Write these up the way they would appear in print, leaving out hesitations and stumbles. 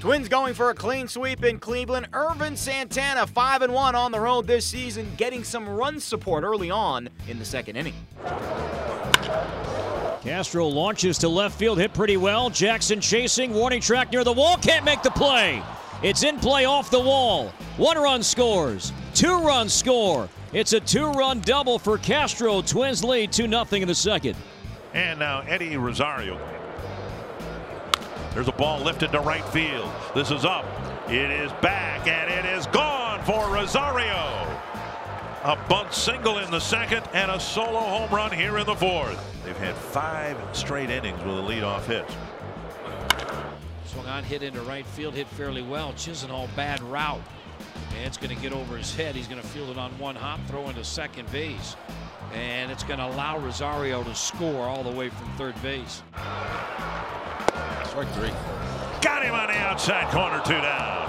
Twins going for a clean sweep in Cleveland. Ervin Santana 5-1 on the road this season, getting some run support early on in the second inning. Castro launches to left field, hit pretty well. Jackson chasing, warning track near the wall, can't make the play. It's in play off the wall. 1 run scores, 2 runs score. It's a 2-run double for Castro. Twins lead 2-0 in the second. And now Eddie Rosario. There's a ball lifted to right field. This is up. It is back, and it is gone for Rosario. A bunt single in the second and a solo home run here in the fourth. They've had 5 straight innings with a leadoff hit. Swung on, hit into right field, hit fairly well. Chisenhall, bad route. And it's going to get over his head. He's going to field it on 1 hop, throw into second base. And it's going to allow Rosario to score all the way from third base. Strike 3. Got him on the outside corner, 2 down.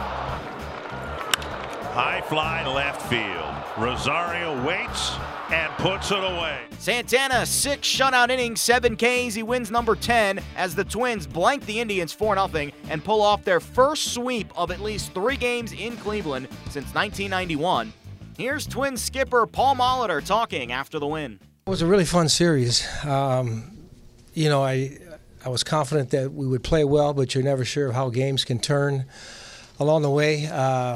High fly left field. Rosario waits and puts it away. Santana, 6 shutout innings, 7 Ks. He wins number 10 as the Twins blank the Indians 4-0 and pull off their first sweep of at least 3 games in Cleveland since 1991. Here's Twins skipper Paul Molitor talking after the win. It was a really fun series. You know, I was confident that we would play well, but you're never sure of how games can turn along the way.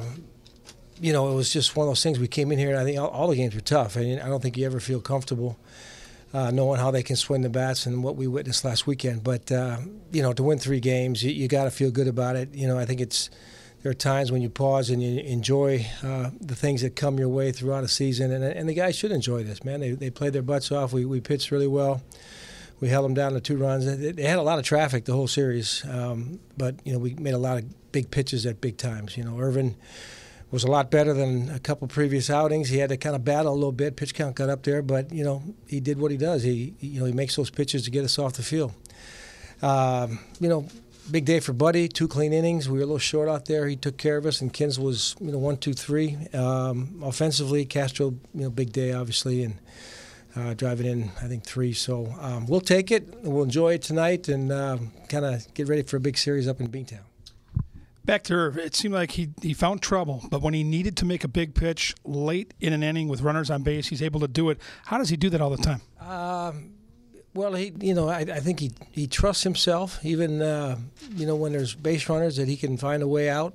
You know, it was just one of those things. We came in here, and I think all the games were tough. I don't think you ever feel comfortable knowing how they can swing the bats and what we witnessed last weekend. But, you know, to win 3 games, you got to feel good about it. You know, I think there are times when you pause and you enjoy the things that come your way throughout a season. And the guys should enjoy this, man. They played their butts off. We pitched really well. We held them down to 2 runs. They had a lot of traffic the whole series. But, you know, we made a lot of big pitches at big times. You know, Ervin was a lot better than a couple previous outings. He had to kind of battle a little bit. Pitch count got up there, but you know he did what he does. He makes those pitches to get us off the field. You know, big day for Buddy. 2 clean innings. We were a little short out there. He took care of us, and Kins was 1, 2, 3. Offensively, Castro, big day obviously, and driving in I think 3. So we'll take it. We'll enjoy it tonight, and kind of get ready for a big series up in Beantown. Back to Irv, it seemed like he found trouble, but when he needed to make a big pitch late in an inning with runners on base, he's able to do it. How does he do that all the time? Well, I think he trusts himself, even when there's base runners, that he can find a way out.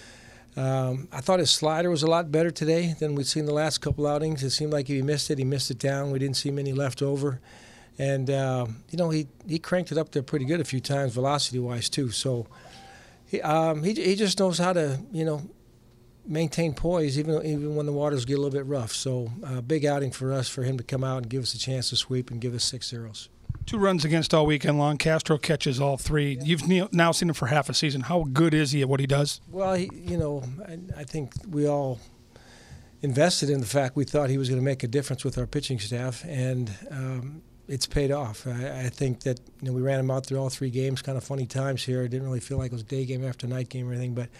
I thought his slider was a lot better today than we'd seen the last couple outings. It seemed like if he missed it down. We didn't see many left over, and he cranked it up there pretty good a few times, velocity-wise too. So. He just knows how to, maintain poise even when the waters get a little bit rough. So big outing for us, for him to come out and give us a chance to sweep and give us 6 zeros. 2 runs against all weekend long. Castro catches all 3. You've now seen him for half a season. How good is he at what he does? Well, I think we all invested in the fact we thought he was going to make a difference with our pitching staff, and it's paid off. I think that we ran him out through all 3 games. Kind of funny times here. It didn't really feel like it was day game after night game or anything, but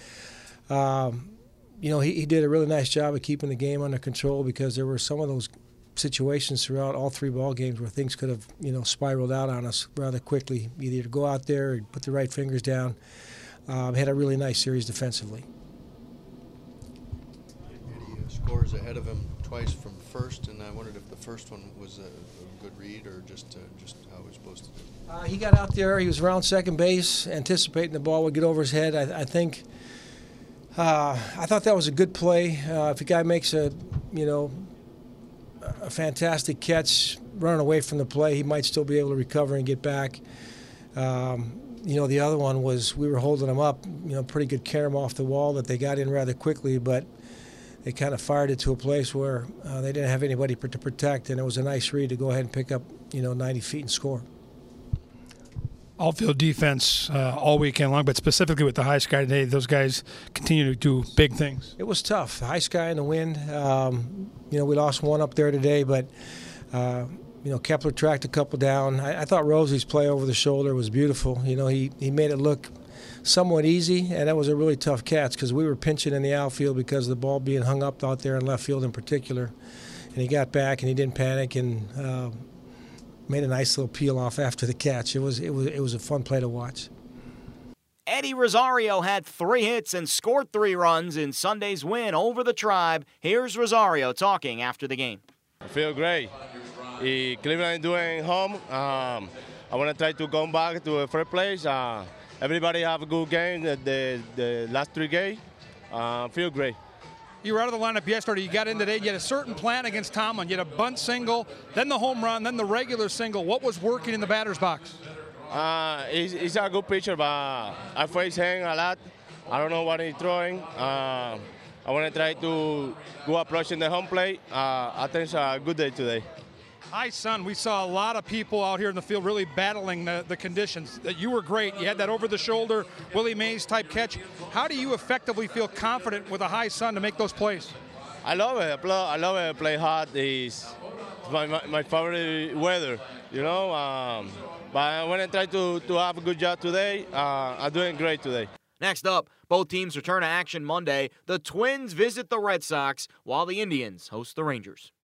he did a really nice job of keeping the game under control, because there were some of those situations throughout all 3 ball games where things could have spiraled out on us rather quickly. Either to go out there or put the right fingers down. Had a really nice series defensively. Eddie scores ahead of him twice from first, and I wondered if the first one was a good read or just how he was supposed to do. He got out there. He was around second base, anticipating the ball would get over his head. I think. I thought that was a good play. If a guy makes a fantastic catch running away from the play, he might still be able to recover and get back. The other one was we were holding him up. Pretty good carom off the wall that they got in rather quickly, but they kind of fired it to a place where they didn't have anybody to protect, and it was a nice read to go ahead and pick up 90 feet and score. All-field defense all weekend long, but specifically with the high sky today, those guys continue to do big things. It was tough. The high sky and the wind. We lost one up there today, but Kepler tracked a couple down. I thought Rosie's play over the shoulder was beautiful. He made it look somewhat easy, and that was a really tough catch because we were pinching in the outfield because of the ball being hung up out there in left field in particular. And he got back and he didn't panic and made a nice little peel off after the catch. It was a fun play to watch. Eddie Rosario had 3 hits and scored 3 runs in Sunday's win over the Tribe. Here's Rosario talking after the game. I feel great. Cleveland doing home. I want to try to come back to first place. Everybody have a good game. The last 3 games. Feel great. You were out of the lineup yesterday. You got in today. You had a certain plan against Tomlin. You had a bunt single, then the home run, then the regular single. What was working in the batter's box? He's a good pitcher, but I face him a lot. I don't know what he's throwing. I want to try to go approaching the home plate. I think it's a good day today. High sun. We saw a lot of people out here in the field really battling the conditions. You were great. You had that over-the-shoulder Willie Mays type catch. How do you effectively feel confident with a high sun to make those plays? I love it. I love it. Play hot is my favorite weather, you know. But I want to try to have a good job today. I'm doing great today. Next up, both teams return to action Monday. The Twins visit the Red Sox while the Indians host the Rangers.